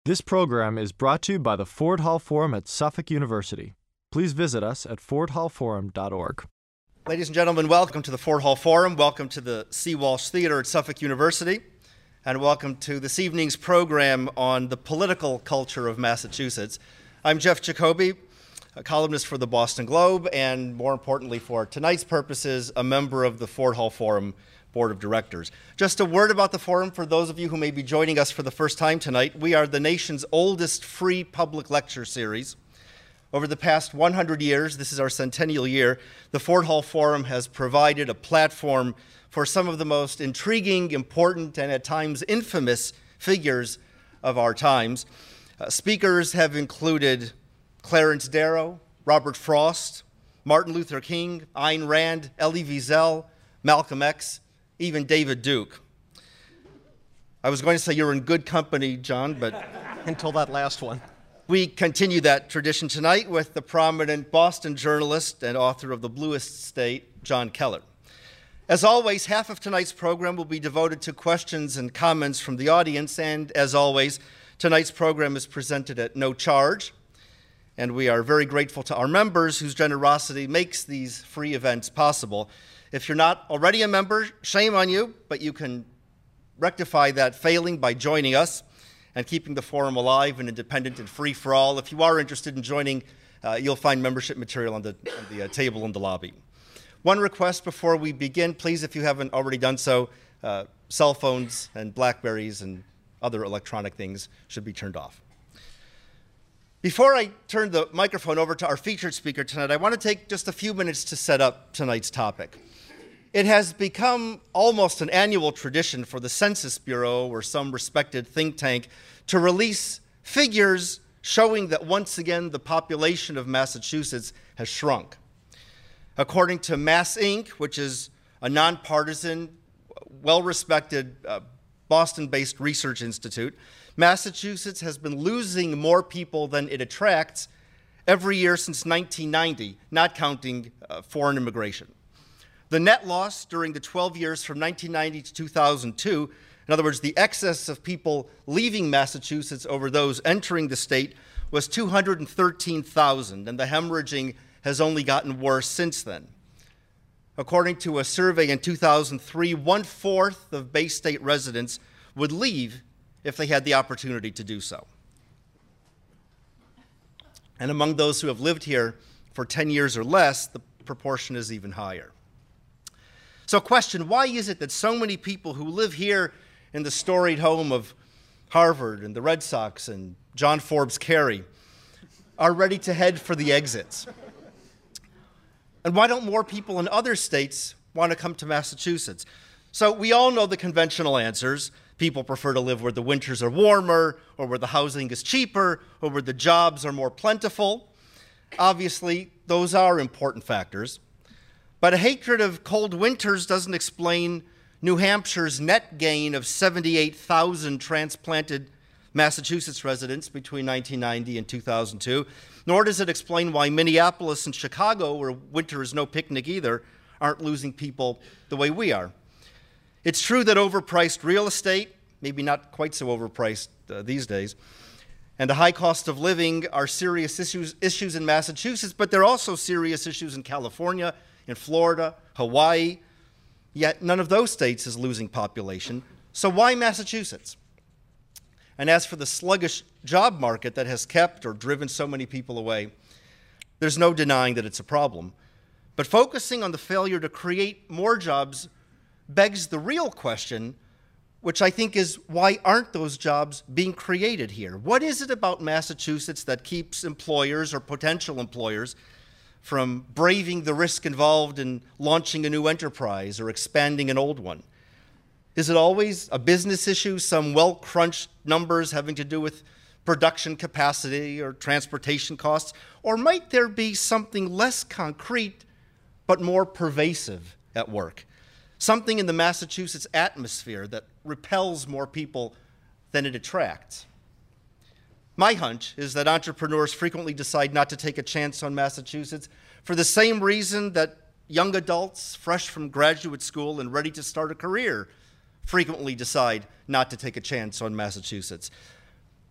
This program is brought to you by the Ford Hall Forum at Suffolk University. Please visit us at fordhallforum.org. Ladies and gentlemen, welcome to the Ford Hall Forum. Welcome to the C. Walsh Theater at Suffolk University. And welcome to this evening's program on the political culture of Massachusetts. I'm Jeff Jacoby, a columnist for the Boston Globe, and more importantly for tonight's purposes, a member of the Ford Hall Forum Board of Directors. Just a word about the forum for those of you who may be joining us for the first time tonight. We are the nation's oldest free public lecture series. Over the past 100 years, this is our centennial year, the Ford Hall Forum has provided a platform for some of the most intriguing, important, and at times infamous figures of our times. Speakers have included Clarence Darrow, Robert Frost, Martin Luther King, Ayn Rand, Elie Wiesel, Malcolm X, even David Duke. I was going to say you're in good company, John, but until that last one. We continue that tradition tonight with the prominent Boston journalist and author of The Bluest State, John Keller. As always, half of tonight's program will be devoted to questions and comments from the audience, and as always, tonight's program is presented at no charge, and we are very grateful to our members whose generosity makes these free events possible. If you're not already a member, shame on you, but you can rectify that failing by joining us and keeping the forum alive and independent and free for all. If you are interested in joining, you'll find membership material on the table in the lobby. One request before we begin, please, if you haven't already done so, cell phones and Blackberries and other electronic things should be turned off. Before I turn the microphone over to our featured speaker tonight, I want to take just a few minutes to set up tonight's topic. It has become almost an annual tradition for the Census Bureau or some respected think tank to release figures showing that once again the population of Massachusetts has shrunk. According to Mass Inc., which is a nonpartisan, well-respected Boston-based research institute, Massachusetts has been losing more people than it attracts every year since 1990, not counting foreign immigration. The net loss during the 12 years from 1990 to 2002, in other words, the excess of people leaving Massachusetts over those entering the state, was 213,000, and the hemorrhaging has only gotten worse since then. According to a survey in 2003, 1/4 of Bay State residents would leave if they had the opportunity to do so. And among those who have lived here for 10 years or less, the proportion is even higher. So question, why is it that so many people who live here in the storied home of Harvard and the Red Sox and John Forbes Carey are ready to head for the exits? And why don't more people in other states want to come to Massachusetts? So we all know the conventional answers. People prefer to live where the winters are warmer, or where the housing is cheaper, or where the jobs are more plentiful. Obviously, those are important factors. But a hatred of cold winters doesn't explain New Hampshire's net gain of 78,000 transplanted Massachusetts residents between 1990 and 2002, nor does it explain why Minneapolis and Chicago, where winter is no picnic either, aren't losing people the way we are. It's true that overpriced real estate, maybe not quite so overpriced these days, and the high cost of living are serious issues in Massachusetts, but they're also serious issues in California, in Florida, Hawaii, yet none of those states is losing population. So why Massachusetts? And as for the sluggish job market that has kept or driven so many people away, there's no denying that it's a problem. But focusing on the failure to create more jobs begs the real question, which I think is, why aren't those jobs being created here? What is it about Massachusetts that keeps employers or potential employers from braving the risk involved in launching a new enterprise or expanding an old one? Is it always a business issue, some well-crunched numbers having to do with production capacity or transportation costs? Or might there be something less concrete but more pervasive at work? Something in the Massachusetts atmosphere that repels more people than it attracts? My hunch is that entrepreneurs frequently decide not to take a chance on Massachusetts for the same reason that young adults fresh from graduate school and ready to start a career frequently decide not to take a chance on Massachusetts.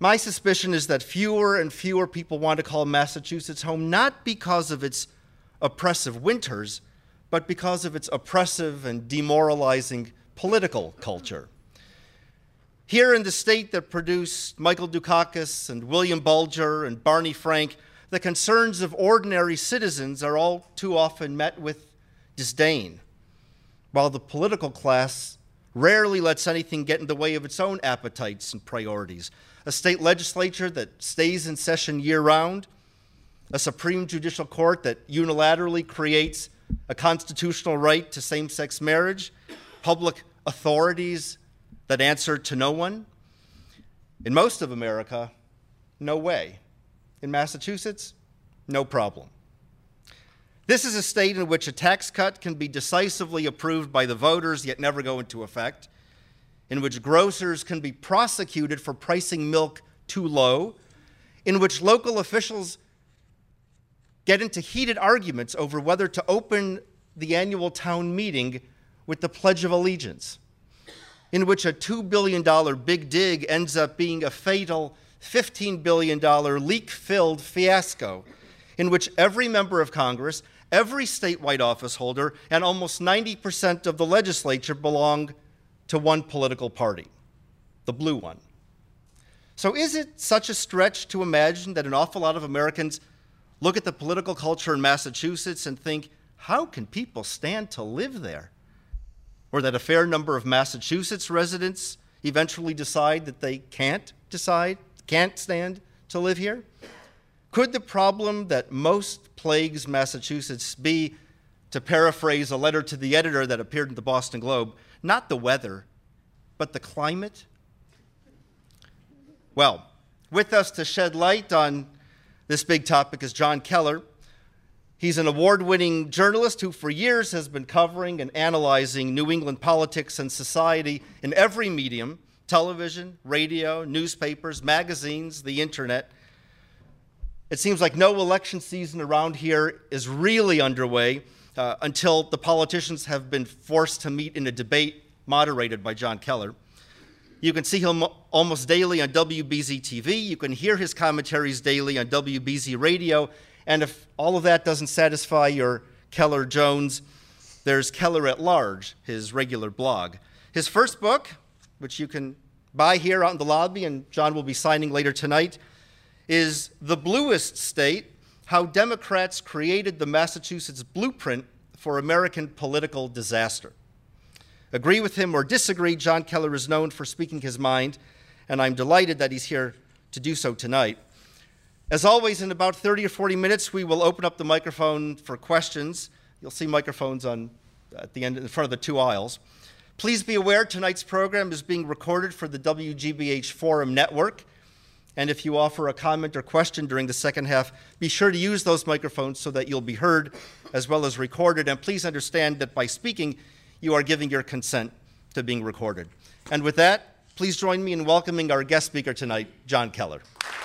My suspicion is that fewer and fewer people want to call Massachusetts home, not because of its oppressive winters, but because of its oppressive and demoralizing political culture. Here in the state that produced Michael Dukakis and William Bulger and Barney Frank, the concerns of ordinary citizens are all too often met with disdain, while the political class rarely lets anything get in the way of its own appetites and priorities. A state legislature that stays in session year-round, a Supreme Judicial Court that unilaterally creates a constitutional right to same-sex marriage, public authorities that answer to no one. In most of America, no way. In Massachusetts, no problem. This is a state in which a tax cut can be decisively approved by the voters yet never go into effect, in which grocers can be prosecuted for pricing milk too low, in which local officials get into heated arguments over whether to open the annual town meeting with the Pledge of Allegiance, in which a $2 billion big dig ends up being a fatal $15 billion leak-filled fiasco, in which every member of Congress, every statewide office holder, and almost 90% of the legislature belong to one political party, the blue one. So is it such a stretch to imagine that an awful lot of Americans look at the political culture in Massachusetts and think, how can people stand to live there? Or that a fair number of Massachusetts residents eventually decide that they can't stand to live here? Could the problem that most plagues Massachusetts be, to paraphrase a letter to the editor that appeared in the Boston Globe, not the weather, but the climate? Well, with us to shed light on this big topic is John Keller. He's an award-winning journalist who for years has been covering and analyzing New England politics and society in every medium: television, radio, newspapers, magazines, the internet. It seems like no election season around here is really underway until the politicians have been forced to meet in a debate moderated by John Keller. You can see him almost daily on WBZ TV. You can hear his commentaries daily on WBZ Radio. And if all of that doesn't satisfy your Keller Jones, there's Keller at Large, his regular blog. His first book, which you can buy here out in the lobby, and John will be signing later tonight, is The Bluest State: How Democrats Created the Massachusetts Blueprint for American Political Disaster. Agree with him or disagree, John Keller is known for speaking his mind, and I'm delighted that he's here to do so tonight. As always, in about 30 or 40 minutes, we will open up the microphone for questions. You'll see microphones at the end, in front of the two aisles. Please be aware tonight's program is being recorded for the WGBH Forum Network. And if you offer a comment or question during the second half, be sure to use those microphones so that you'll be heard as well as recorded. And please understand that by speaking, you are giving your consent to being recorded. And with that, please join me in welcoming our guest speaker tonight, John Keller.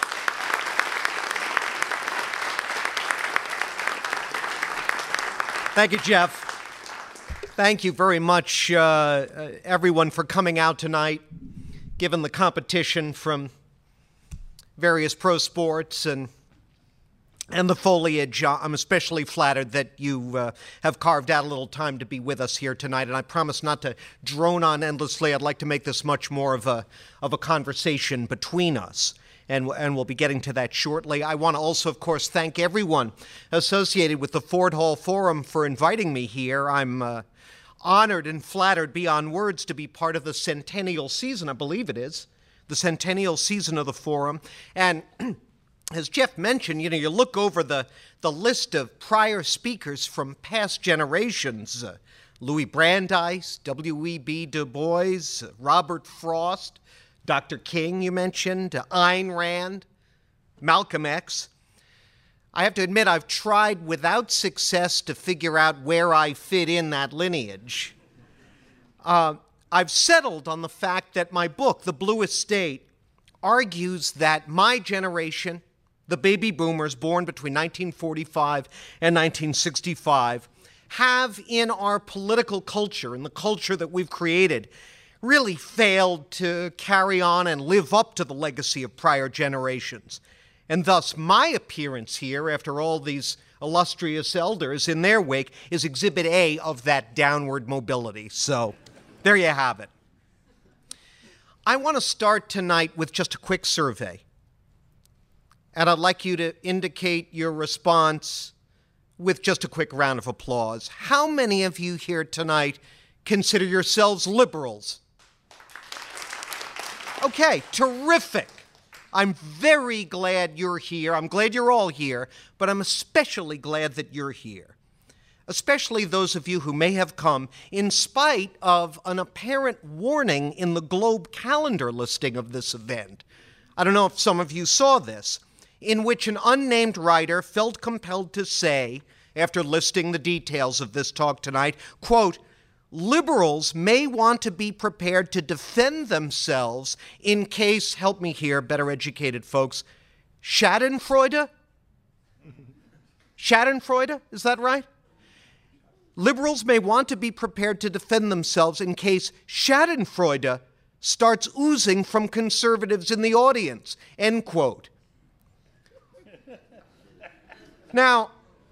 Thank you, Jeff. Thank you very much, everyone, for coming out tonight, given the competition from various pro sports and the foliage. I'm especially flattered that you have carved out a little time to be with us here tonight, and I promise not to drone on endlessly. I'd like to make this much more of a conversation between us. And we'll be getting to that shortly. I want to also, of course, thank everyone associated with the Ford Hall Forum for inviting me here. I'm honored and flattered beyond words to be part of the centennial season, I believe it is, the centennial season of the Forum. And as Jeff mentioned, you look over the list of prior speakers from past generations, Louis Brandeis, W.E.B. Du Bois, Robert Frost, Dr. King, you mentioned, Ayn Rand, Malcolm X. I have to admit, I've tried without success to figure out where I fit in that lineage. I've settled on the fact that my book, The Bluest State, argues that my generation, the baby boomers born between 1945 and 1965, have in our political culture, in the culture that we've created really failed to carry on and live up to the legacy of prior generations. And thus, my appearance here, after all these illustrious elders in their wake, is Exhibit A of that downward mobility. So, there you have it. I want to start tonight with just a quick survey. And I'd like you to indicate your response with just a quick round of applause. How many of you here tonight consider yourselves liberals? Okay, terrific. I'm very glad you're here. I'm glad you're all here, but I'm especially glad that you're here. Especially those of you who may have come in spite of an apparent warning in the Globe calendar listing of this event. I don't know if some of you saw this, in which an unnamed writer felt compelled to say, after listing the details of this talk tonight, quote, liberals may want to be prepared to defend themselves in case, help me here, better educated folks, Schadenfreude? Schadenfreude, is that right? Liberals may want to be prepared to defend themselves in case Schadenfreude starts oozing from conservatives in the audience, end quote. Now,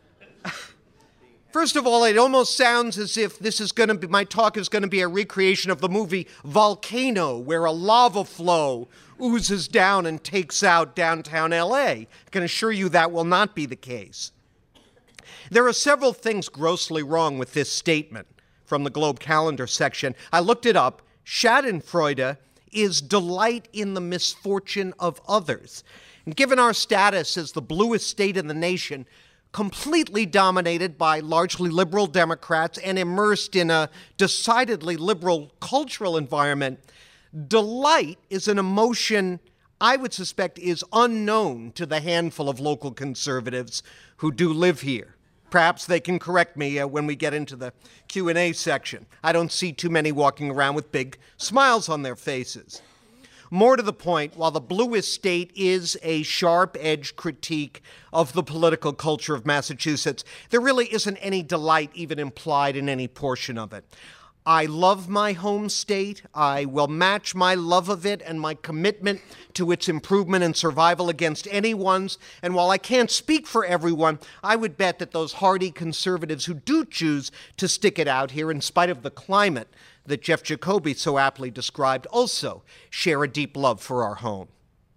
first of all, it almost sounds as if this is going to be, my talk is going to be a recreation of the movie Volcano, where a lava flow oozes down and takes out downtown LA. I can assure you that will not be the case. There are several things grossly wrong with this statement from the Globe calendar section. I looked it up. Schadenfreude is delight in the misfortune of others. And given our status as the bluest state in the nation, completely dominated by largely liberal Democrats and immersed in a decidedly liberal cultural environment, delight is an emotion I would suspect is unknown to the handful of local conservatives who do live here. Perhaps they can correct me when we get into the Q&A section. I don't see too many walking around with big smiles on their faces. More to the point, while the bluest state is a sharp-edged critique of the political culture of Massachusetts, there really isn't any delight even implied in any portion of it. I love my home state. I will match my love of it and my commitment to its improvement and survival against anyone's. And while I can't speak for everyone, I would bet that those hardy conservatives who do choose to stick it out here in spite of the climate that Jeff Jacoby so aptly described also share a deep love for our home.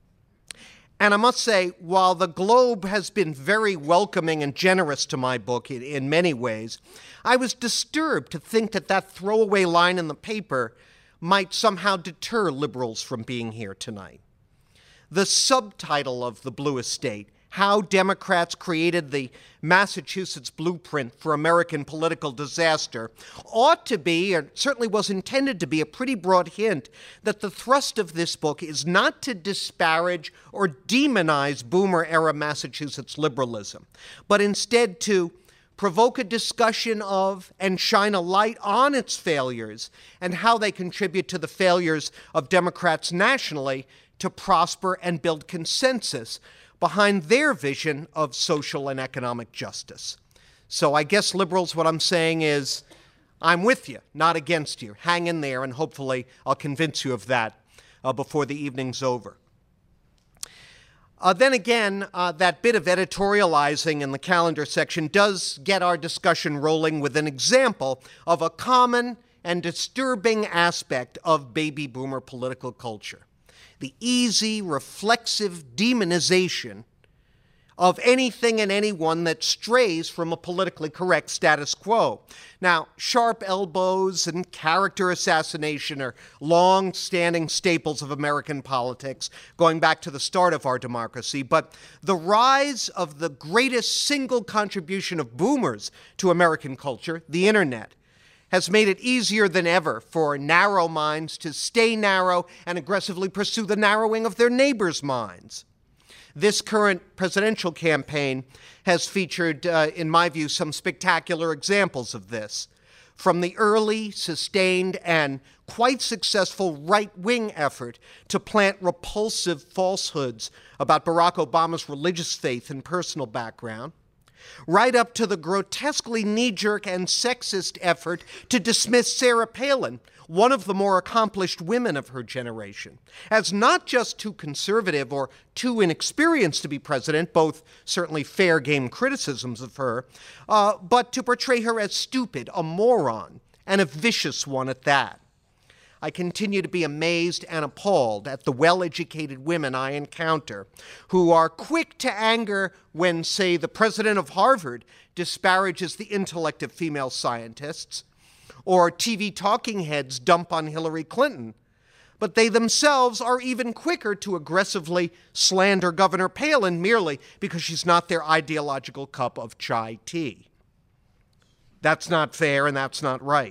And I must say, while the Globe has been very welcoming and generous to my book in many ways, I was disturbed to think that that throwaway line in the paper might somehow deter liberals from being here tonight. The subtitle of The Bluest State, How Democrats Created the Massachusetts Blueprint for American Political Disaster, ought to be, or certainly was intended to be, a pretty broad hint that the thrust of this book is not to disparage or demonize boomer-era Massachusetts liberalism, but instead to provoke a discussion of and shine a light on its failures and how they contribute to the failures of Democrats nationally to prosper and build consensus behind their vision of social and economic justice. So I guess, liberals, what I'm saying is I'm with you, not against you. Hang in there, and hopefully I'll convince you of that before the evening's over. Then again, that bit of editorializing in the calendar section does get our discussion rolling with an example of a common and disturbing aspect of baby boomer political culture: the easy, reflexive demonization of anything and anyone that strays from a politically correct status quo. Now, sharp elbows and character assassination are long-standing staples of American politics, going back to the start of our democracy, but the rise of the greatest single contribution of boomers to American culture, the internet, has made it easier than ever for narrow minds to stay narrow and aggressively pursue the narrowing of their neighbors' minds. This current presidential campaign has featured, in my view, some spectacular examples of this. From the early, sustained, and quite successful right-wing effort to plant repulsive falsehoods about Barack Obama's religious faith and personal background, right up to the grotesquely knee-jerk and sexist effort to dismiss Sarah Palin, one of the more accomplished women of her generation, as not just too conservative or too inexperienced to be president, both certainly fair game criticisms of her, but to portray her as stupid, a moron, and a vicious one at that. I continue to be amazed and appalled at the well-educated women I encounter who are quick to anger when, say, the president of Harvard disparages the intellect of female scientists, or TV talking heads dump on Hillary Clinton, but they themselves are even quicker to aggressively slander Governor Palin merely because she's not their ideological cup of chai tea. That's not fair and that's not right.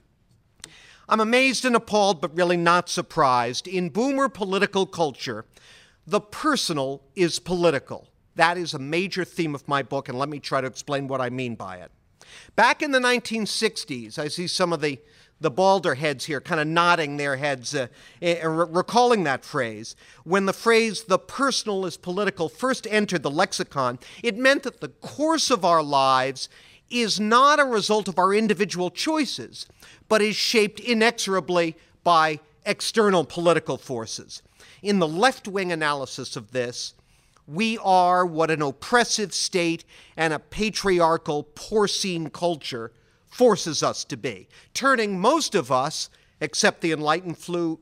I'm amazed and appalled, but really not surprised. In boomer political culture, the personal is political. That is a major theme of my book, and let me try to explain what I mean by it. Back in the 1960s, I see some of the balder heads here kind of nodding their heads, recalling that phrase. When the phrase, the personal is political, first entered the lexicon, it meant that the course of our lives is not a result of our individual choices, but is shaped inexorably by external political forces. In the left-wing analysis of this, we are what an oppressive state and a patriarchal, porcine culture forces us to be, turning most of us, except the enlightened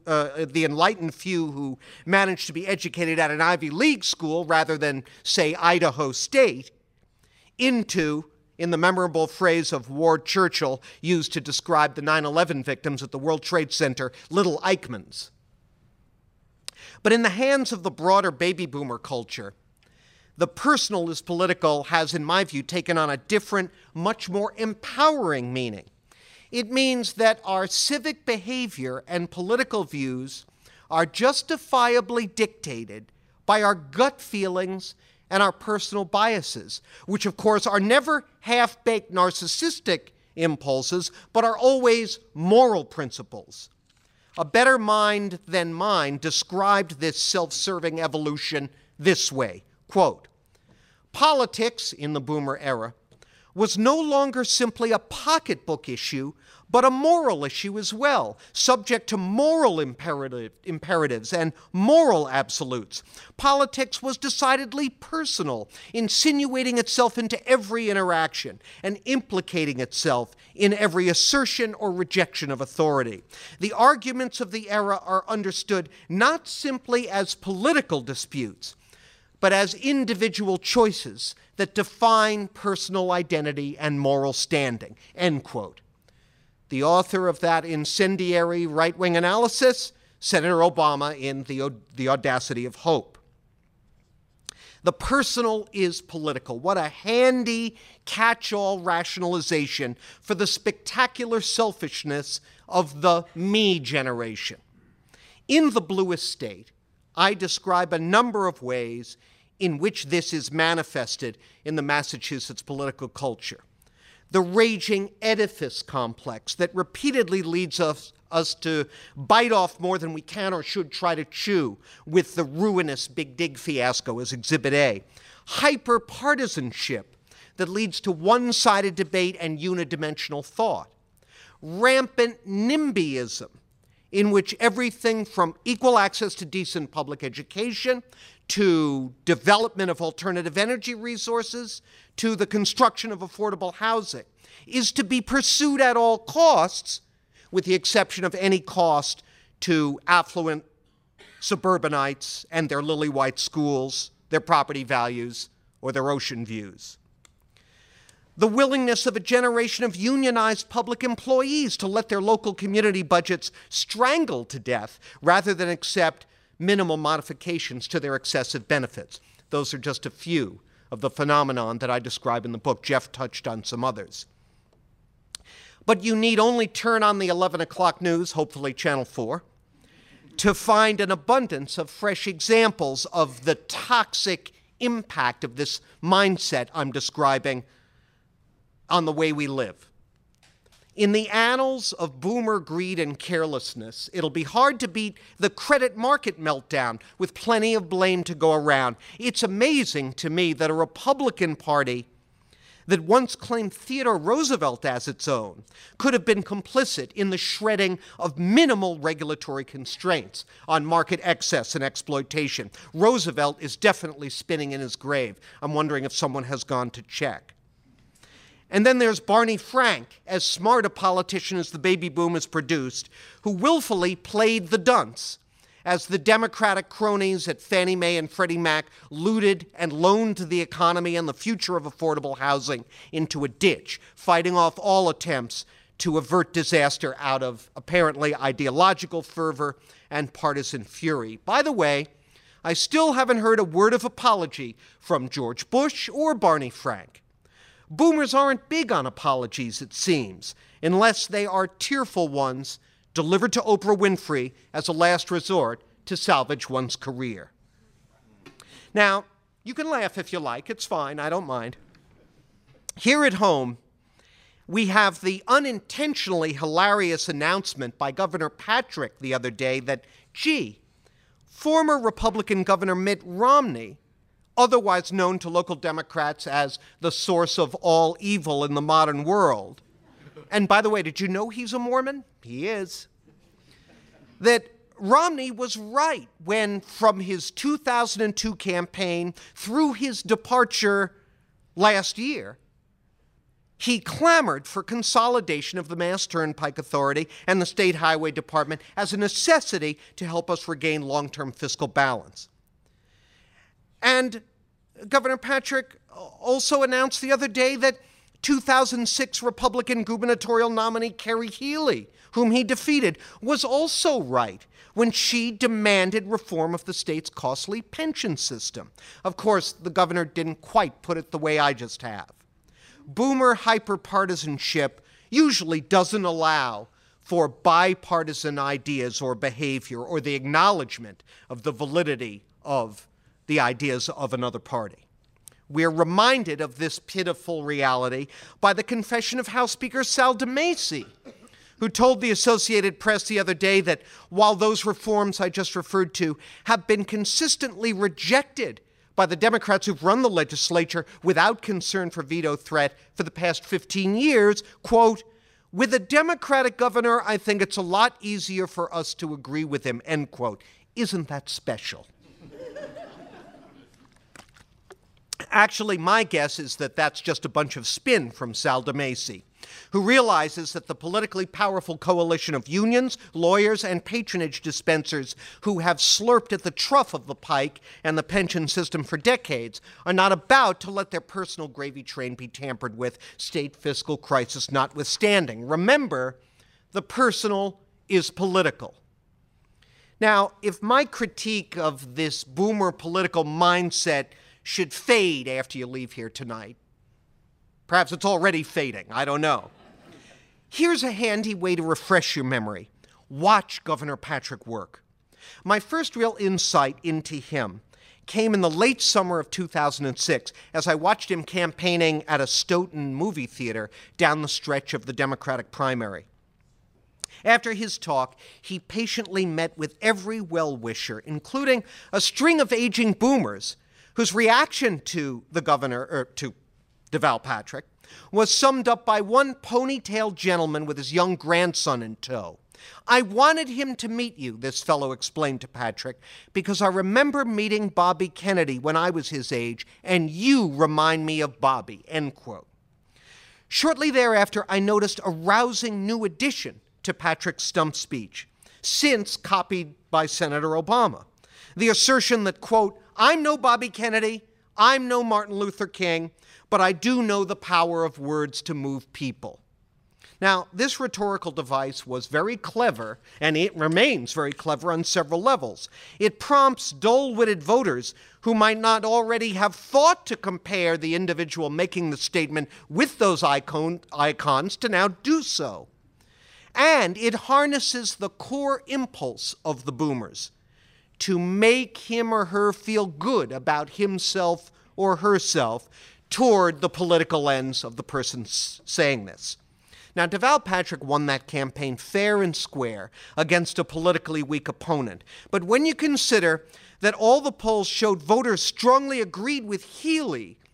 few who managed to be educated at an Ivy League school rather than, say, Idaho State, into, in the memorable phrase of Ward Churchill used to describe the 9/11 victims at the World Trade Center, little Eichmanns. But in the hands of the broader baby boomer culture, the personal is political has, in my view, taken on a different, much more empowering meaning. It means that our civic behavior and political views are justifiably dictated by our gut feelings and our personal biases, which of course are never half-baked narcissistic impulses, but are always moral principles. A better mind than mine described this self-serving evolution this way, quote, "Politics in the boomer era was no longer simply a pocketbook issue, but a moral issue as well, subject to moral imperatives and moral absolutes. Politics was decidedly personal, insinuating itself into every interaction and implicating itself in every assertion or rejection of authority. The arguments of the era are understood not simply as political disputes, but as individual choices that define personal identity and moral standing," end quote. The author of that incendiary right-wing analysis, Senator Obama in The Audacity of Hope. The personal is political. What a handy catch-all rationalization for the spectacular selfishness of the me generation. In The Bluest State, I describe a number of ways in which this is manifested in the Massachusetts political culture. The raging edifice complex that repeatedly leads us to bite off more than we can or should try to chew, with the ruinous Big Dig fiasco as Exhibit A. Hyper-partisanship that leads to one-sided debate and unidimensional thought. Rampant NIMBYism, in which everything from equal access to decent public education to development of alternative energy resources to the construction of affordable housing is to be pursued at all costs, with the exception of any cost to affluent suburbanites and their lily-white schools, their property values, or their ocean views. The willingness of a generation of unionized public employees to let their local community budgets strangle to death rather than accept minimal modifications to their excessive benefits. Those are just a few of the phenomenon that I describe in the book. Jeff touched on some others. But you need only turn on the 11 o'clock news, hopefully Channel 4, to find an abundance of fresh examples of the toxic impact of this mindset I'm describing on the way we live. In the annals of boomer greed and carelessness, it'll be hard to beat the credit market meltdown with plenty of blame to go around. It's amazing to me that a Republican Party that once claimed Theodore Roosevelt as its own could have been complicit in the shredding of minimal regulatory constraints on market excess and exploitation. Roosevelt is definitely spinning in his grave. I'm wondering if someone has gone to check. And then there's Barney Frank, as smart a politician as the baby boom has produced, who willfully played the dunce as the Democratic cronies at Fannie Mae and Freddie Mac looted and loaned the economy and the future of affordable housing into a ditch, fighting off all attempts to avert disaster out of apparently ideological fervor and partisan fury. By the way, I still haven't heard a word of apology from George Bush or Barney Frank. Boomers aren't big on apologies, it seems, unless they are tearful ones delivered to Oprah Winfrey as a last resort to salvage one's career. Now, you can laugh if you like. It's fine. I don't mind. Here at home, we have the unintentionally hilarious announcement by Governor Patrick the other day that, gee, former Republican Governor Mitt Romney, otherwise known to local Democrats as the source of all evil in the modern world, and by the way, did you know he's a Mormon? He is. That Romney was right when, from his 2002 campaign through his departure last year, he clamored for consolidation of the Mass Turnpike Authority and the State Highway Department as a necessity to help us regain long-term fiscal balance. And Governor Patrick also announced the other day that 2006 Republican gubernatorial nominee Carrie Healy, whom he defeated, was also right when she demanded reform of the state's costly pension system. Of course, the governor didn't quite put it the way I just have. Boomer hyperpartisanship usually doesn't allow for bipartisan ideas or behavior or the acknowledgement of the validity of the ideas of another party. We're reminded of this pitiful reality by the confession of House Speaker Sal DeMacy, who told the Associated Press the other day that while those reforms I just referred to have been consistently rejected by the Democrats who've run the legislature without concern for veto threat for the past 15 years, quote, with a Democratic governor, I think it's a lot easier for us to agree with him, end quote. Isn't that special? Actually, my guess is that that's just a bunch of spin from Sal DeMacy, who realizes that the politically powerful coalition of unions, lawyers, and patronage dispensers who have slurped at the trough of the pike and the pension system for decades are not about to let their personal gravy train be tampered with, state fiscal crisis notwithstanding. Remember, the personal is political. Now, if my critique of this boomer political mindset should fade after you leave here tonight, perhaps it's already fading, I don't know. Here's a handy way to refresh your memory. Watch Governor Patrick work. My first real insight into him came in the late summer of 2006 as I watched him campaigning at a Stoughton movie theater down the stretch of the Democratic primary. After his talk, he patiently met with every well-wisher, including a string of aging boomers whose reaction to the governor, to Deval Patrick, was summed up by one ponytailed gentleman with his young grandson in tow. I wanted him to meet you, this fellow explained to Patrick, because I remember meeting Bobby Kennedy when I was his age, and you remind me of Bobby, end quote. Shortly thereafter, I noticed a rousing new addition to Patrick's stump speech, since copied by Senator Obama. The assertion that, quote, I'm no Bobby Kennedy, I'm no Martin Luther King, but I do know the power of words to move people. Now, this rhetorical device was very clever, and it remains very clever on several levels. It prompts dull-witted voters who might not already have thought to compare the individual making the statement with those icons to now do so. And it harnesses the core impulse of the boomers to make him or her feel good about himself or herself toward the political ends of the person saying this. Now, Deval Patrick won that campaign fair and square against a politically weak opponent. But when you consider that all the polls showed voters strongly agreed with Healy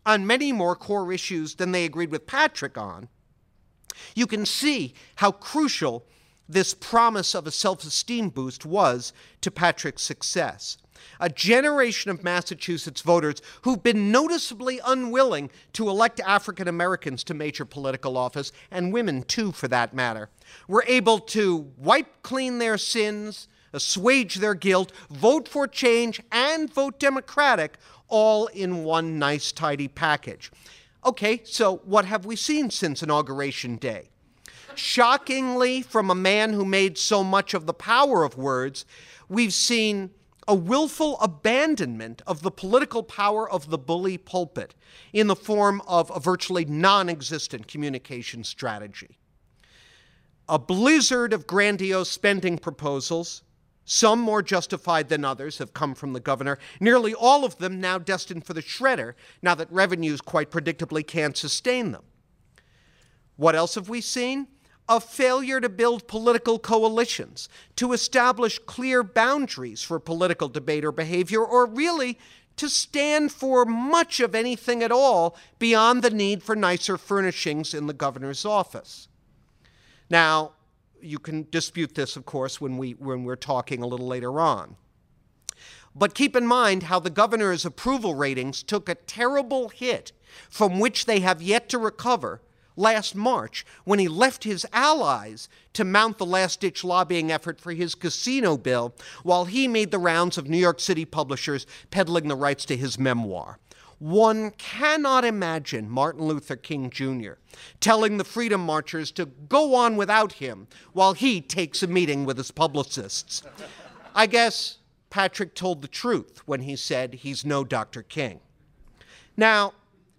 on many more core issues than they agreed with Patrick on, you can see how crucial this promise of a self-esteem boost was to Patrick's success. A generation of Massachusetts voters who've been noticeably unwilling to elect African Americans to major political office, and women too for that matter, were able to wipe clean their sins, assuage their guilt, vote for change, and vote Democratic, all in one nice, tidy package. Okay, so what have we seen since Inauguration Day? Shockingly, from a man who made so much of the power of words, we've seen a willful abandonment of the political power of the bully pulpit in the form of a virtually non-existent communication strategy. A blizzard of grandiose spending proposals, some more justified than others, have come from the governor, nearly all of them now destined for the shredder, now that revenues quite predictably can't sustain them. What else have we seen? A failure to build political coalitions, to establish clear boundaries for political debate or behavior, or really to stand for much of anything at all beyond the need for nicer furnishings in the governor's office. Now, you can dispute this, of course, when we're talking a little later on. But keep in mind how the governor's approval ratings took a terrible hit from which they have yet to recover last March, when he left his allies to mount the last-ditch lobbying effort for his casino bill, while he made the rounds of New York City publishers peddling the rights to his memoir. One cannot imagine Martin Luther King Jr. telling the Freedom Marchers to go on without him while he takes a meeting with his publicists. I guess Patrick told the truth when he said he's no Dr. King. Now,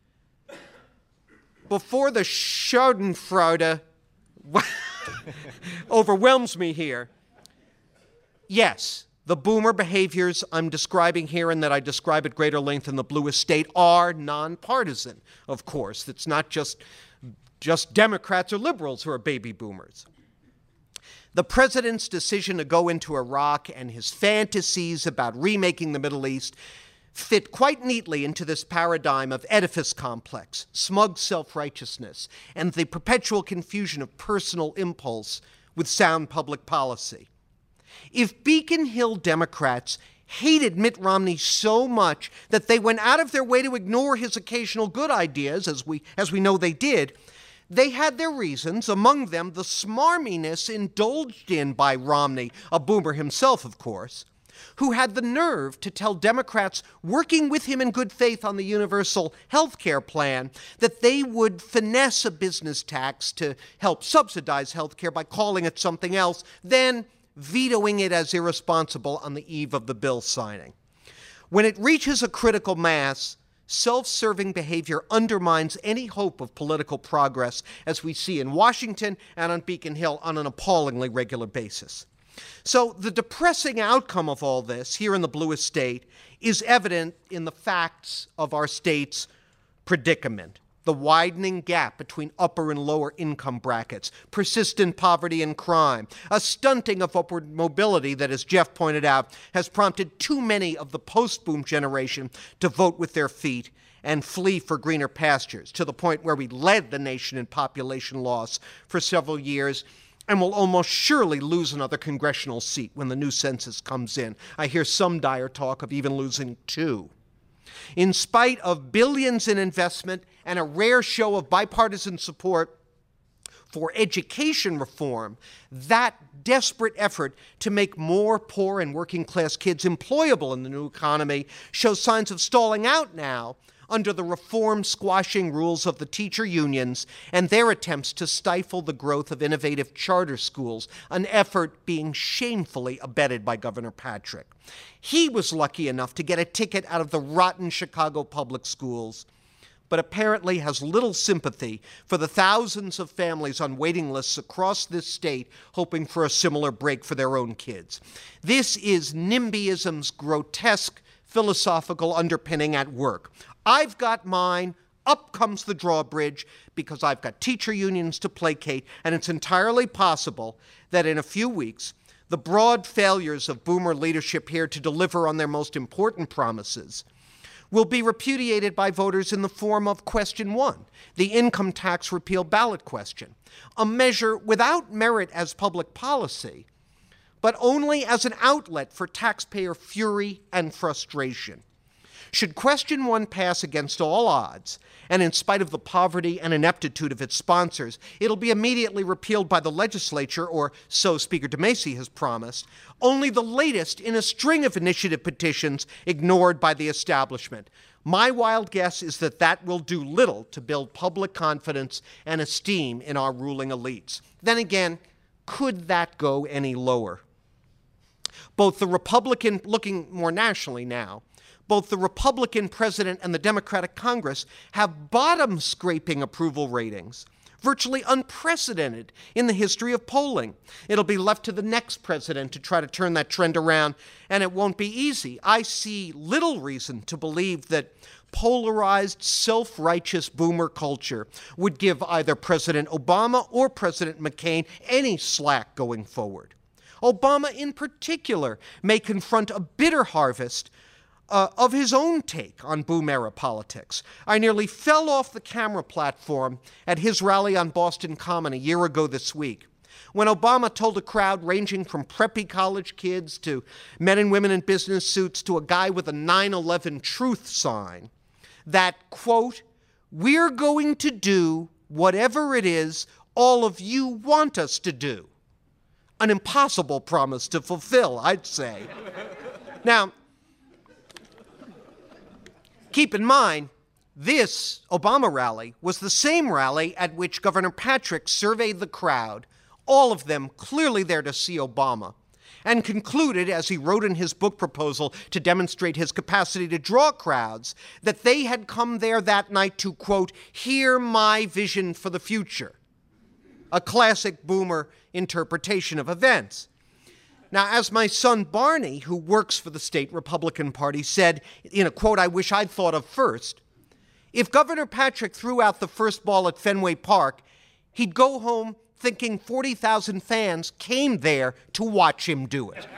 before the Schadenfreude overwhelms me here, yes, the boomer behaviors I'm describing here and that I describe at greater length in The Bluest State are nonpartisan, of course. It's not just Democrats or liberals who are baby boomers. The president's decision to go into Iraq and his fantasies about remaking the Middle East fit quite neatly into this paradigm of edifice complex, smug self-righteousness, and the perpetual confusion of personal impulse with sound public policy. If Beacon Hill Democrats hated Mitt Romney so much that they went out of their way to ignore his occasional good ideas, as we know they did, they had their reasons, among them the smarminess indulged in by Romney, a boomer himself, of course, who had the nerve to tell Democrats working with him in good faith on the universal health care plan that they would finesse a business tax to help subsidize health care by calling it something else, then vetoing it as irresponsible on the eve of the bill signing. When it reaches a critical mass, self-serving behavior undermines any hope of political progress, as we see in Washington and on Beacon Hill on an appallingly regular basis. So the depressing outcome of all this here in the Bluest State is evident in the facts of our state's predicament. The widening gap between upper and lower income brackets, persistent poverty and crime, a stunting of upward mobility that, as Jeff pointed out, has prompted too many of the post-boom generation to vote with their feet and flee for greener pastures, to the point where we led the nation in population loss for several years and will almost surely lose another congressional seat when the new census comes in. I hear some dire talk of even losing 2. In spite of billions in investment and a rare show of bipartisan support for education reform, that desperate effort to make more poor and working class kids employable in the new economy shows signs of stalling out now under the reform-squashing rules of the teacher unions and their attempts to stifle the growth of innovative charter schools, an effort being shamefully abetted by Governor Patrick. He was lucky enough to get a ticket out of the rotten Chicago public schools, but apparently has little sympathy for the thousands of families on waiting lists across this state hoping for a similar break for their own kids. This is NIMBYism's grotesque philosophical underpinning at work. I've got mine, up comes the drawbridge, because I've got teacher unions to placate, and it's entirely possible that in a few weeks, the broad failures of boomer leadership here to deliver on their most important promises will be repudiated by voters in the form of Question 1, the income tax repeal ballot question, a measure without merit as public policy, but only as an outlet for taxpayer fury and frustration. Should Question 1 pass against all odds, and in spite of the poverty and ineptitude of its sponsors, it'll be immediately repealed by the legislature, or so Speaker DeMacy has promised, only the latest in a string of initiative petitions ignored by the establishment. My wild guess is that that will do little to build public confidence and esteem in our ruling elites. Then again, could that go any lower? Both the Republican, looking more nationally now, both the Republican president and the Democratic Congress have bottom-scraping approval ratings, virtually unprecedented in the history of polling. It'll be left to the next president to try to turn that trend around, and it won't be easy. I see little reason to believe that polarized, self-righteous boomer culture would give either President Obama or President McCain any slack going forward. Obama, in particular, may confront a bitter harvest of his own take on boom-era politics. I nearly fell off the camera platform at his rally on Boston Common a year ago this week, when Obama told a crowd ranging from preppy college kids to men and women in business suits to a guy with a 9/11 truth sign that, quote, "We're going to do whatever it is all of you want us to do." An impossible promise to fulfill, I'd say. Now, keep in mind, this Obama rally was the same rally at which Governor Patrick surveyed the crowd, all of them clearly there to see Obama, and concluded, as he wrote in his book proposal to demonstrate his capacity to draw crowds, that they had come there that night to, quote, "hear my vision for the future," a classic boomer interpretation of events. Now, as my son Barney, who works for the state Republican Party, said in a quote I wish I'd thought of first, if Governor Patrick threw out the first ball at Fenway Park, he'd go home thinking 40,000 fans came there to watch him do it.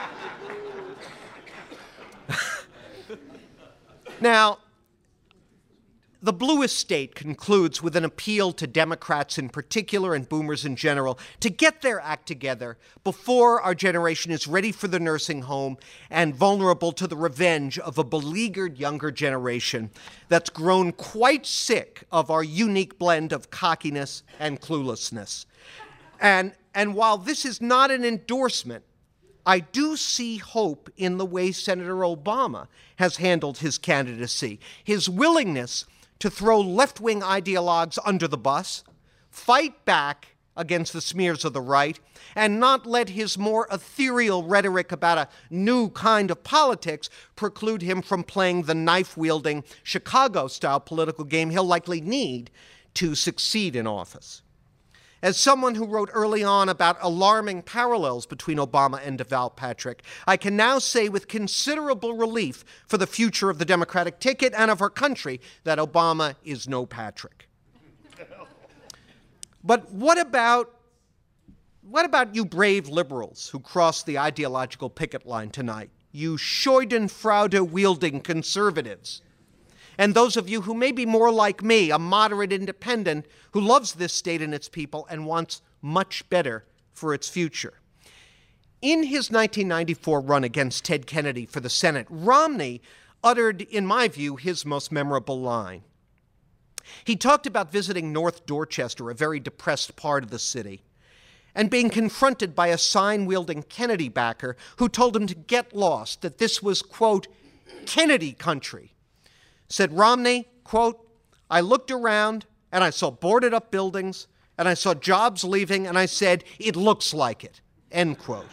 Now, the bluest state concludes with an appeal to Democrats in particular and boomers in general to get their act together before our generation is ready for the nursing home and vulnerable to the revenge of a beleaguered younger generation that's grown quite sick of our unique blend of cockiness and cluelessness. And while this is not an endorsement, I do see hope in the way Senator Obama has handled his candidacy, his willingness to throw left-wing ideologues under the bus, fight back against the smears of the right, and not let his more ethereal rhetoric about a new kind of politics preclude him from playing the knife-wielding Chicago-style political game he'll likely need to succeed in office. As someone who wrote early on about alarming parallels between Obama and Deval Patrick, I can now say with considerable relief for the future of the Democratic ticket and of our country that Obama is no Patrick. But what about you brave liberals who crossed the ideological picket line tonight? You Schadenfreude-wielding conservatives. And those of you who may be more like me, a moderate independent who loves this state and its people and wants much better for its future. In his 1994 run against Ted Kennedy for the Senate, Romney uttered, in my view, his most memorable line. He talked about visiting North Dorchester, a very depressed part of the city, and being confronted by a sign-wielding Kennedy backer who told him to get lost, that this was, quote, Kennedy country. Said Romney, quote, I looked around and I saw boarded up buildings and I saw jobs leaving and I said, it looks like it, end quote.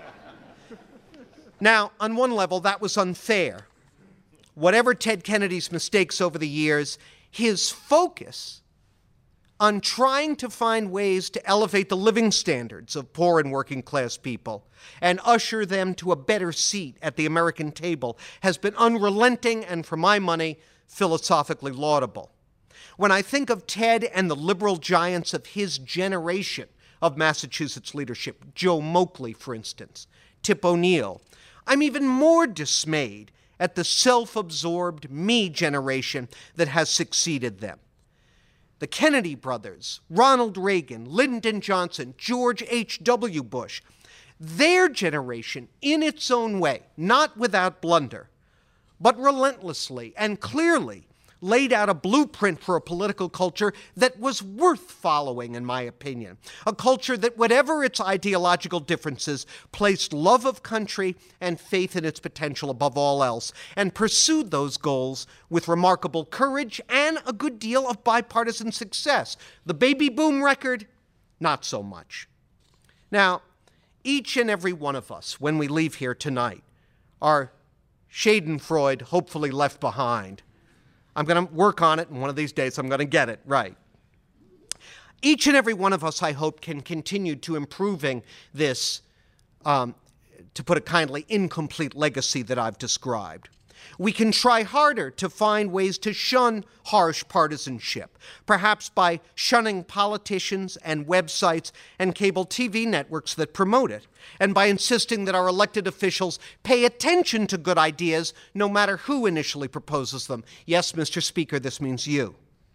Now, on one level, that was unfair. Whatever Ted Kennedy's mistakes over the years, his focus on trying to find ways to elevate the living standards of poor and working class people and usher them to a better seat at the American table has been unrelenting and, for my money, philosophically laudable. When I think of Ted and the liberal giants of his generation of Massachusetts leadership, Joe Moakley, for instance, Tip O'Neill, I'm even more dismayed at the self-absorbed me generation that has succeeded them. The Kennedy brothers, Ronald Reagan, Lyndon Johnson, George H.W. Bush, their generation, in its own way, not without blunder, but relentlessly and clearly laid out a blueprint for a political culture that was worth following, in my opinion. A culture that, whatever its ideological differences, placed love of country and faith in its potential above all else, and pursued those goals with remarkable courage and a good deal of bipartisan success. The baby boom record, not so much. Now, each and every one of us, when we leave here tonight, are Schadenfreude hopefully left behind. I'm going to work on it, and one of these days I'm going to get it right. Each and every one of us, I hope, can continue to improving this, to put it kindly, incomplete legacy that I've described. We can try harder to find ways to shun harsh partisanship, perhaps by shunning politicians and websites and cable TV networks that promote it, and by insisting that our elected officials pay attention to good ideas no matter who initially proposes them. Yes, Mr. Speaker, this means you.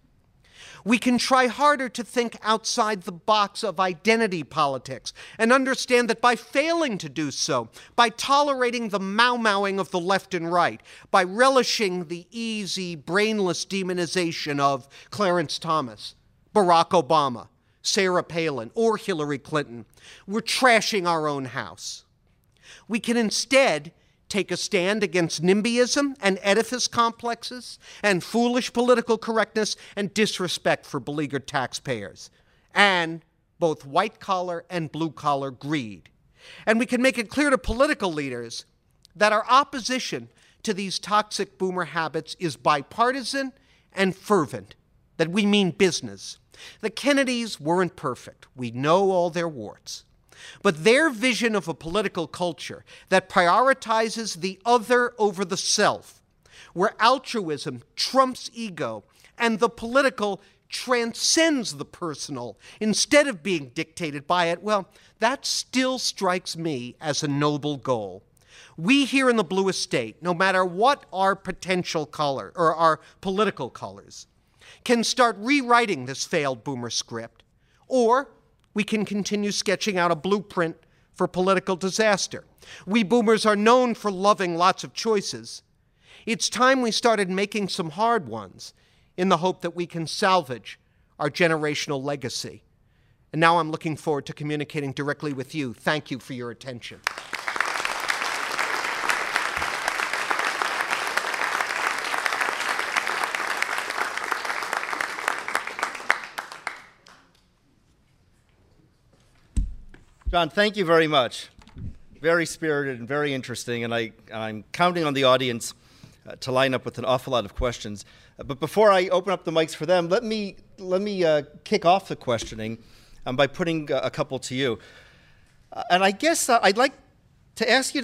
We can try harder to think outside the box of identity politics and understand that by failing to do so, by tolerating the mau-mauing of the left and right, by relishing the easy, brainless demonization of Clarence Thomas, Barack Obama, Sarah Palin, or Hillary Clinton, we're trashing our own house. We can instead take a stand against NIMBYism and edifice complexes and foolish political correctness and disrespect for beleaguered taxpayers and both white-collar and blue-collar greed. And we can make it clear to political leaders that our opposition to these toxic boomer habits is bipartisan and fervent, that we mean business. The Kennedys weren't perfect. We know all their warts. But their vision of a political culture that prioritizes the other over the self, where altruism trumps ego and the political transcends the personal instead of being dictated by it, well, that still strikes me as a noble goal. We here in the blue estate, no matter what our potential color or our political colors, can start rewriting this failed boomer script, or we can continue sketching out a blueprint for political disaster. We boomers are known for loving lots of choices. It's time we started making some hard ones in the hope that we can salvage our generational legacy. And now I'm looking forward to communicating directly with you. Thank you for your attention. John, thank you very much. Very spirited and very interesting, and I'm counting on the audience to line up with an awful lot of questions. But before I open up the mics for them, let me kick off the questioning by putting a couple to you. And I guess I'd like to ask you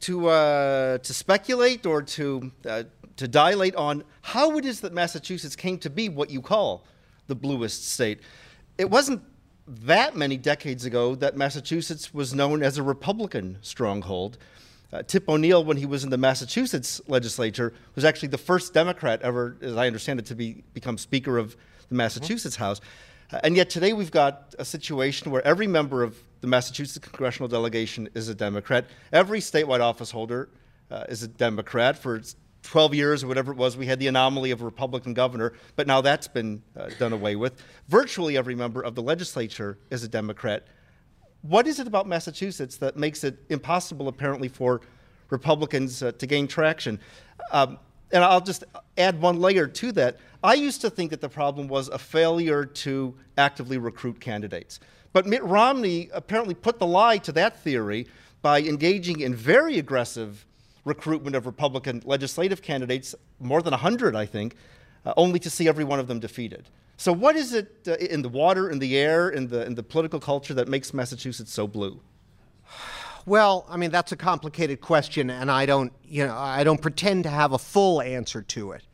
to speculate or to dilate on how it is that Massachusetts came to be what you call the bluest state. It wasn't that many decades ago that Massachusetts was known as a Republican stronghold. Tip O'Neill, when he was in the Massachusetts legislature, was actually the first Democrat ever, as I understand it, to become Speaker of the Massachusetts House. And yet today we've got a situation where every member of the Massachusetts congressional delegation is a Democrat. Every statewide office holder is a Democrat. For 12 years or whatever it was, we had the anomaly of a Republican governor, but now that's been done away with. Virtually every member of the legislature is a Democrat. What is it about Massachusetts that makes it impossible, apparently, for Republicans to gain traction? And I'll just add one layer to that. I used to think that the problem was a failure to actively recruit candidates. But Mitt Romney apparently put the lie to that theory by engaging in very aggressive recruitment of Republican legislative candidates, more than 100, I think, only to see every one of them defeated. So what is it in the water, in the air, in the political culture that makes Massachusetts so blue? Well, I mean, that's a complicated question, and I don't pretend to have a full answer to it.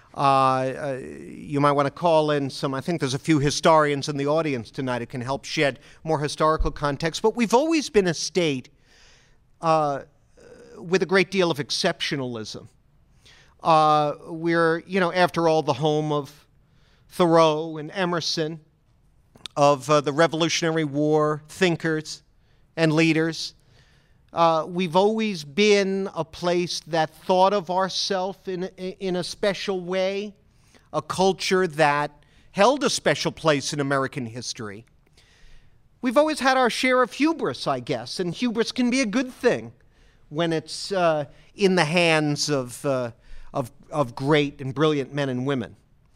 You might want to call in some, I think there's a few historians in the audience tonight who can help shed more historical context, but we've always been a state with a great deal of exceptionalism We're, after all, the home of Thoreau and Emerson, of the Revolutionary War thinkers and leaders. We've always been a place that thought of ourselves in a special way, a culture that held a special place in American history. We've always had our share of hubris, I guess, and hubris can be a good thing when it's in the hands of great and brilliant men and women.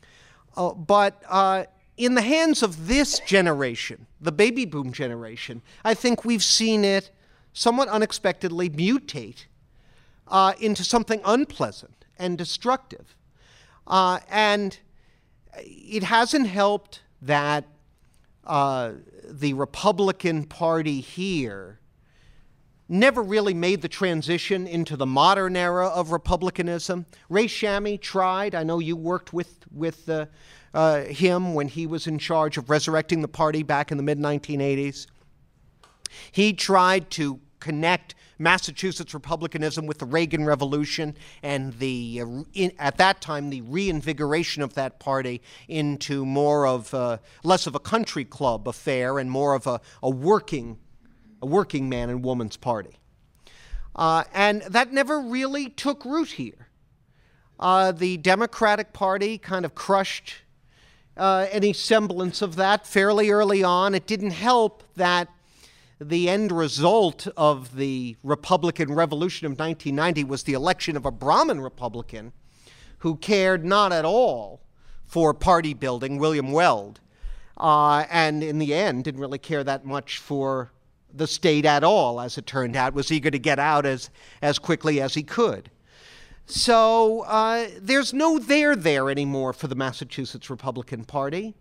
But in the hands of this generation, the baby boom generation, I think we've seen it somewhat unexpectedly mutate into something unpleasant and destructive. And it hasn't helped that the Republican Party here never really made the transition into the modern era of republicanism. Ray Shammy tried. I know you worked with him when he was in charge of resurrecting the party back in the mid-1980s. He tried to connect Massachusetts republicanism with the Reagan Revolution and at that time, the reinvigoration of that party into more of less of a country club affair and more of a working man and woman's party. And that never really took root here. The Democratic Party kind of crushed any semblance of that fairly early on. It didn't help that the end result of the Republican Revolution of 1990 was the election of a Brahmin Republican who cared not at all for party building, William Weld, and in the end didn't really care that much for the state at all, as it turned out, was eager to get out as quickly as he could. So there's no there anymore for the Massachusetts Republican Party.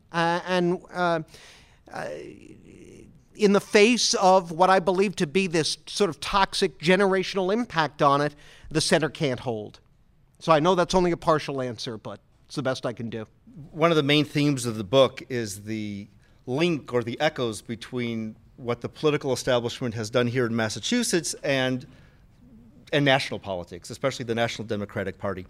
In the face of what I believe to be this sort of toxic generational impact on it, the center can't hold. So I know that's only a partial answer, but it's the best I can do. One of the main themes of the book is the link or the echoes between what the political establishment has done here in Massachusetts and national politics, especially the National Democratic Party.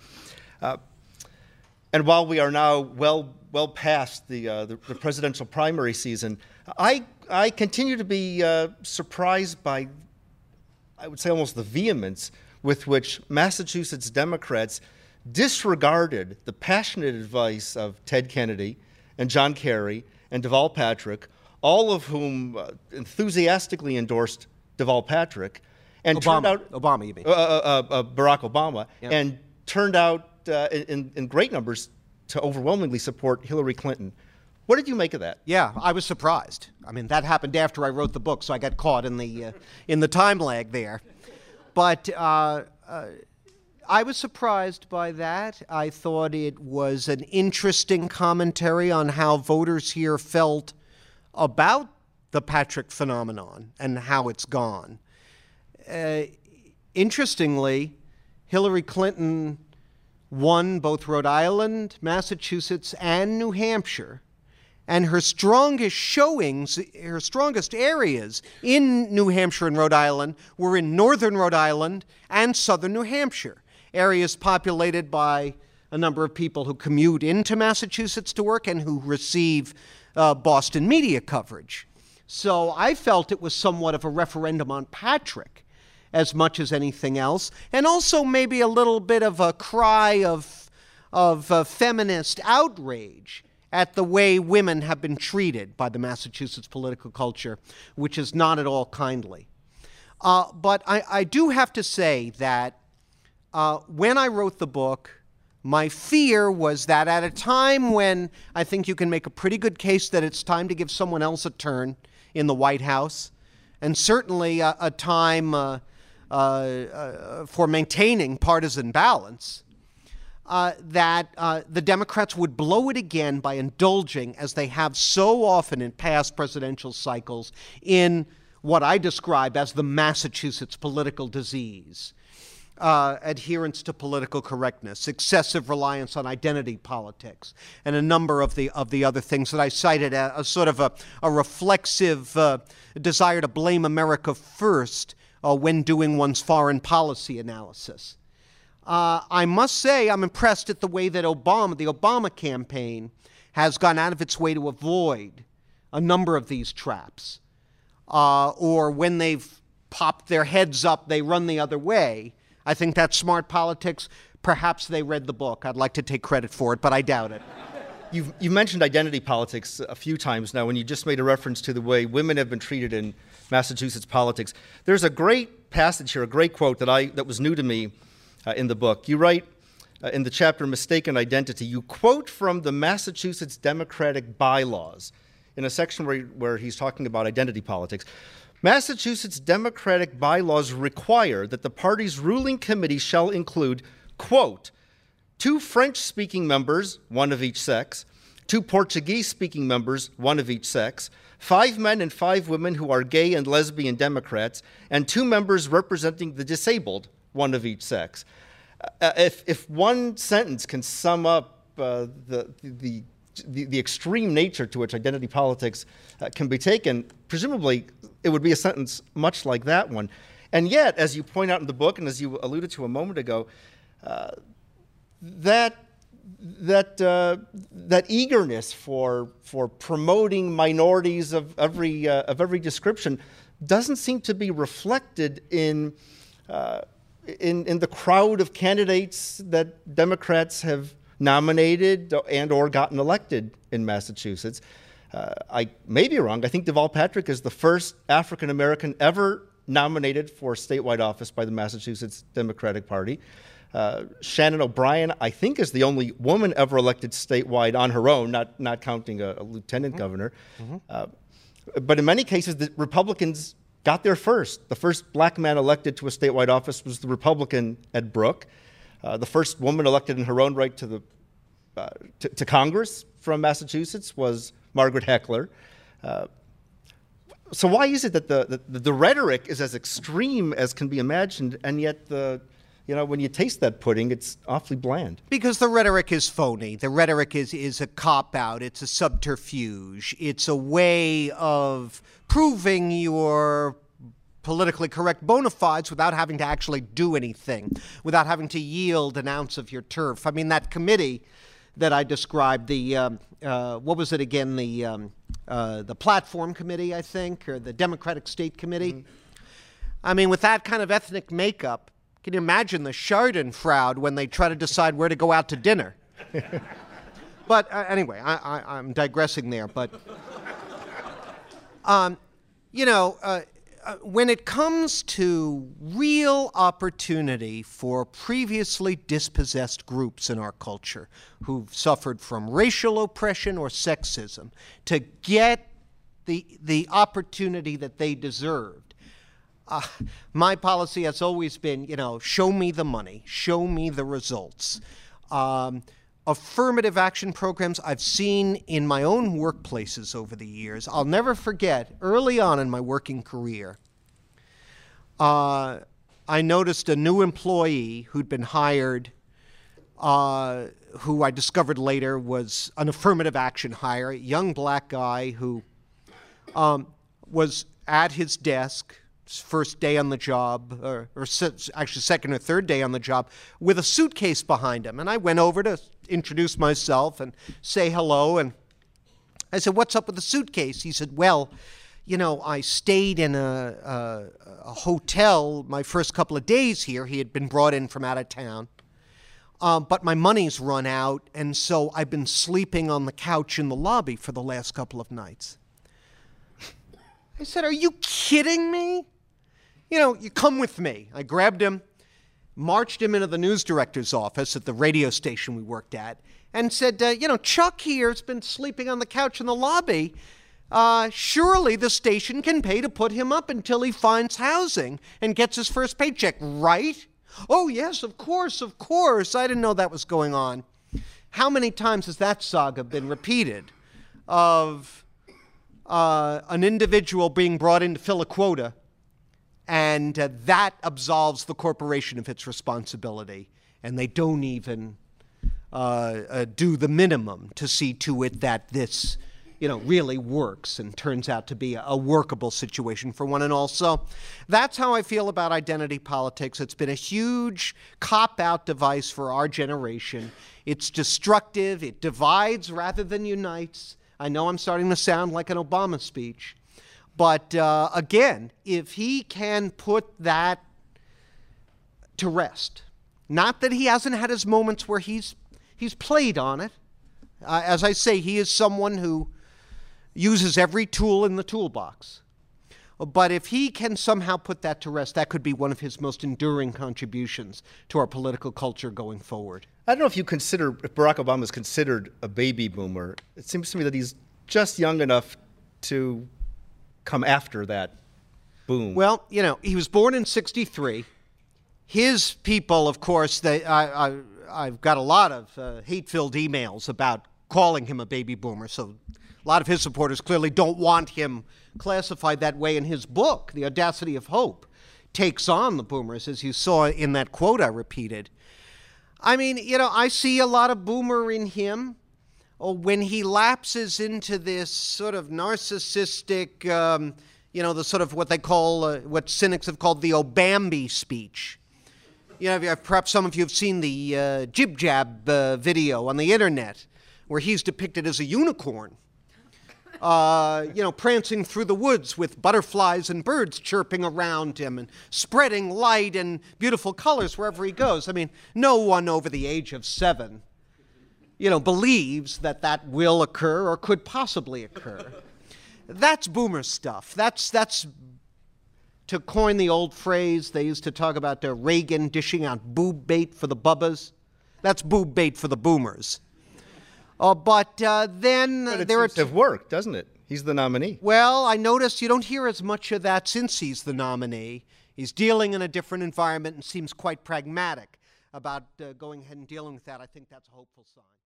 And while we are now well past the presidential primary season, I continue to be surprised by, I would say, almost the vehemence with which Massachusetts Democrats disregarded the passionate advice of Ted Kennedy and John Kerry and Deval Patrick, all of whom enthusiastically endorsed Deval Patrick, and turned out Obama, you mean? Barack Obama, Yep. and turned out in great numbers to overwhelmingly support Hillary Clinton. What did you make of that? Yeah, I was surprised. I mean, that happened after I wrote the book, so I got caught in the time lag there. But I was surprised by that. I thought it was an interesting commentary on how voters here felt about the Patrick phenomenon and how it's gone. Interestingly, Hillary Clinton won both Rhode Island, Massachusetts, and New Hampshire. And her strongest showings, her strongest areas in New Hampshire and Rhode Island were in northern Rhode Island and southern New Hampshire, areas populated by a number of people who commute into Massachusetts to work and who receive Boston media coverage. So I felt it was somewhat of a referendum on Patrick as much as anything else, and also maybe a little bit of a cry of feminist outrage at the way women have been treated by the Massachusetts political culture, which is not at all kindly. But I do have to say that when I wrote the book, my fear was that at a time when I think you can make a pretty good case that it's time to give someone else a turn in the White House, and certainly a time for maintaining partisan balance, that the Democrats would blow it again by indulging, as they have so often in past presidential cycles, in what I describe as the Massachusetts political disease. Adherence to political correctness, excessive reliance on identity politics, and a number of the other things that I cited as sort of a reflexive desire to blame America first when doing one's foreign policy analysis. I must say I'm impressed at the way that the Obama campaign has gone out of its way to avoid a number of these traps. Or when they've popped their heads up, they run the other way. I think that's smart politics. Perhaps they read the book. I'd like to take credit for it, but I doubt it. You've mentioned identity politics a few times now when you just made a reference to the way women have been treated in Massachusetts politics. There's a great passage here, a great quote that was new to me in the book. You write in the chapter Mistaken Identity, you quote from the Massachusetts Democratic Bylaws in a section where he's talking about identity politics. Massachusetts Democratic Bylaws require that the party's ruling committee shall include, quote, 2 French-speaking members, 1 of each sex, 2 Portuguese-speaking members, 1 of each sex, 5 men and 5 women who are gay and lesbian Democrats, and 2 members representing the disabled, 1 of each sex. If one sentence can sum up the extreme nature to which identity politics can be taken, presumably it would be a sentence much like that one. And yet, as you point out in the book, and as you alluded to a moment ago, that eagerness for promoting minorities of every description doesn't seem to be reflected in the crowd of candidates that Democrats have nominated and or gotten elected in Massachusetts. I may be wrong. I think Deval Patrick is the first African American ever nominated for statewide office by the Massachusetts Democratic Party. Shannon O'Brien, I think, is the only woman ever elected statewide on her own, not counting a lieutenant governor. But in many cases, the Republicans got there first. The first black man elected to a statewide office was the Republican Ed Brooke. The first woman elected in her own right to Congress from Massachusetts was Margaret Heckler. So why is it that the rhetoric is as extreme as can be imagined, and yet when you taste that pudding, it's awfully bland? Because the rhetoric is phony. The rhetoric is a cop-out. It's a subterfuge. It's a way of proving your politically correct bona fides without having to actually do anything, without having to yield an ounce of your turf. I mean, that committee that I described, what was it again? The Platform Committee, I think, or the Democratic State Committee. Mm-hmm. I mean, with that kind of ethnic makeup, can you imagine the Schadenfreude when they try to decide where to go out to dinner? But anyway, I'm digressing there. But, when it comes to real opportunity for previously dispossessed groups in our culture who've suffered from racial oppression or sexism to get the opportunity that they deserved, my policy has always been, show me the money, show me the results. Affirmative action programs I've seen in my own workplaces over the years. I'll never forget, early on in my working career, I noticed a new employee who'd been hired, who I discovered later was an affirmative action hire, a young black guy who was at his desk, his first day on the job, or actually second or third day on the job, with a suitcase behind him. And I went over to introduce myself and say hello, and I said, "What's up with the suitcase?" He said, "Well, I stayed in a hotel my first couple of days here." He had been brought in from out of town. But my money's run out, and so I've been sleeping on the couch in the lobby for the last couple of nights. I said, "Are you kidding me? You come with me." I grabbed him, marched him into the news director's office at the radio station we worked at, and said, "Chuck here's been sleeping on the couch in the lobby. Surely the station can pay to put him up until he finds housing and gets his first paycheck, right?" "Oh, yes, of course, of course. I didn't know that was going on." How many times has that saga been repeated of an individual being brought in to fill a quota, and that absolves the corporation of its responsibility, and they don't even do the minimum to see to it that this really works and turns out to be a workable situation for one and all. So that's how I feel about identity politics. It's been a huge cop-out device for our generation. It's destructive. It divides rather than unites. I know I'm starting to sound like an Obama speech. But again, if he can put that to rest, not that he hasn't had his moments where he's played on it. As I say, he is someone who uses every tool in the toolbox. But if he can somehow put that to rest, that could be one of his most enduring contributions to our political culture going forward. I don't know if if Barack Obama is considered a baby boomer. It seems to me that he's just young enough to come after that boom. Well, he was born in '63. His people, of course, I've got a lot of hate-filled emails about calling him a baby boomer, so a lot of his supporters clearly don't want him classified that way. In his book, The Audacity of Hope, takes on the boomers, as you saw in that quote I repeated. I mean, I see a lot of boomer in him when he lapses into this sort of narcissistic, the sort of what they call, what cynics have called the Obambi speech. Perhaps some of you have seen the Jib Jab video on the internet, where he's depicted as a unicorn, prancing through the woods with butterflies and birds chirping around him and spreading light and beautiful colors wherever he goes. I mean, no one over the age of 7, believes that will occur or could possibly occur. That's boomer stuff. That's to coin the old phrase they used to talk about Reagan dishing out boob bait for the bubbas. That's boob bait for the boomers. But then it there seems to have worked, doesn't it? He's the nominee. Well, I notice you don't hear as much of that since he's the nominee. He's dealing in a different environment and seems quite pragmatic about going ahead and dealing with that. I think that's a hopeful sign.